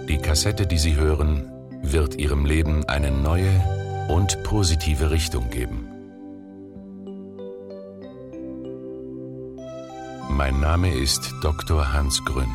Die Kassette, die Sie hören, wird Ihrem Leben eine neue und positive Richtung geben. Mein Name ist Dr. Hans Grün.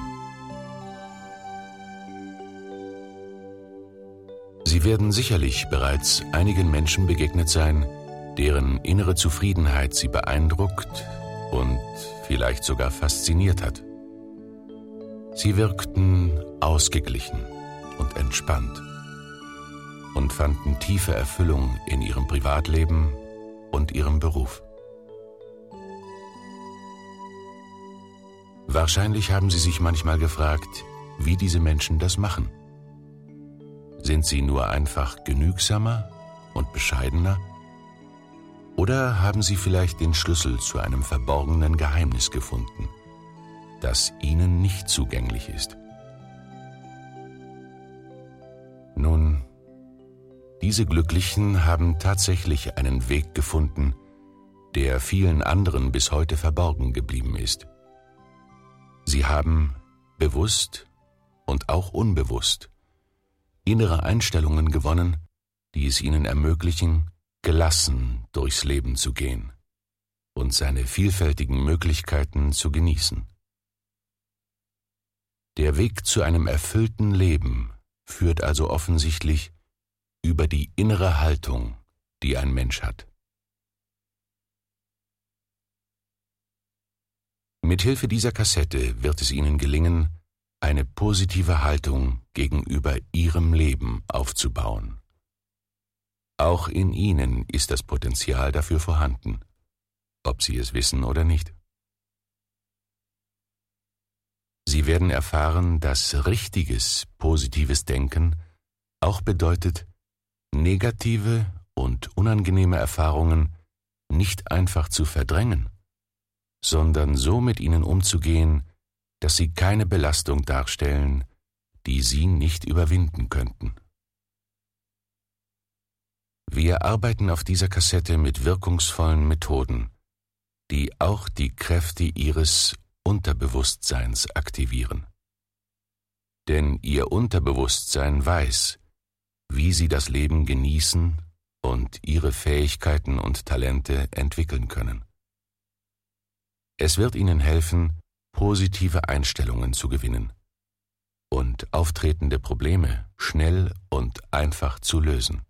Sie werden sicherlich bereits einigen Menschen begegnet sein, deren innere Zufriedenheit Sie beeindruckt und vielleicht sogar fasziniert hat. Sie wirkten ausgeglichen und entspannt und fanden tiefe Erfüllung in ihrem Privatleben und ihrem Beruf. Wahrscheinlich haben Sie sich manchmal gefragt, wie diese Menschen das machen. Sind sie nur einfach genügsamer und bescheidener? Oder haben sie vielleicht den Schlüssel zu einem verborgenen Geheimnis gefunden, das ihnen nicht zugänglich ist? Nun, diese Glücklichen haben tatsächlich einen Weg gefunden, der vielen anderen bis heute verborgen geblieben ist. Sie haben, bewusst und auch unbewusst, innere Einstellungen gewonnen, die es ihnen ermöglichen, gelassen durchs Leben zu gehen und seine vielfältigen Möglichkeiten zu genießen. Der Weg zu einem erfüllten Leben führt also offensichtlich über die innere Haltung, die ein Mensch hat. Mithilfe dieser Kassette wird es Ihnen gelingen, eine positive Haltung gegenüber Ihrem Leben aufzubauen. Auch in Ihnen ist das Potenzial dafür vorhanden, ob Sie es wissen oder nicht. Sie werden erfahren, dass richtiges, positives Denken auch bedeutet, negative und unangenehme Erfahrungen nicht einfach zu verdrängen, sondern so mit ihnen umzugehen, dass sie keine Belastung darstellen, die Sie nicht überwinden könnten. Wir arbeiten auf dieser Kassette mit wirkungsvollen Methoden, die auch die Kräfte Ihres Unterbewusstseins aktivieren. Denn Ihr Unterbewusstsein weiß, wie Sie das Leben genießen und Ihre Fähigkeiten und Talente entwickeln können. Es wird Ihnen helfen, positive Einstellungen zu gewinnen und auftretende Probleme schnell und einfach zu lösen.